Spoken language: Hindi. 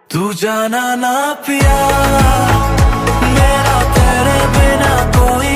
तू जाना ना पिया, मेरा तेरे बिना कोई